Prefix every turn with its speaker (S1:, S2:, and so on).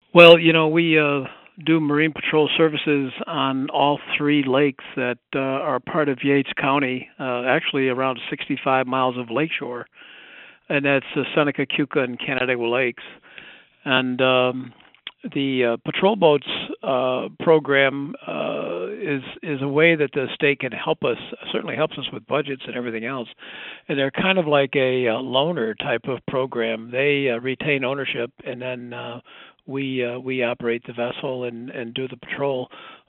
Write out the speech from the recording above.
S1: Well, we do marine patrol services on all three lakes that are part of Yates County, actually around 65 miles of lakeshore, and that's Seneca, Cuca, and Canandaigua Lakes. And the patrol boats program is a way that the state can help us. Certainly helps us with budgets and everything else. And they're kind of like a loaner type of program. They retain ownership, and then we operate the vessel and do the patrol.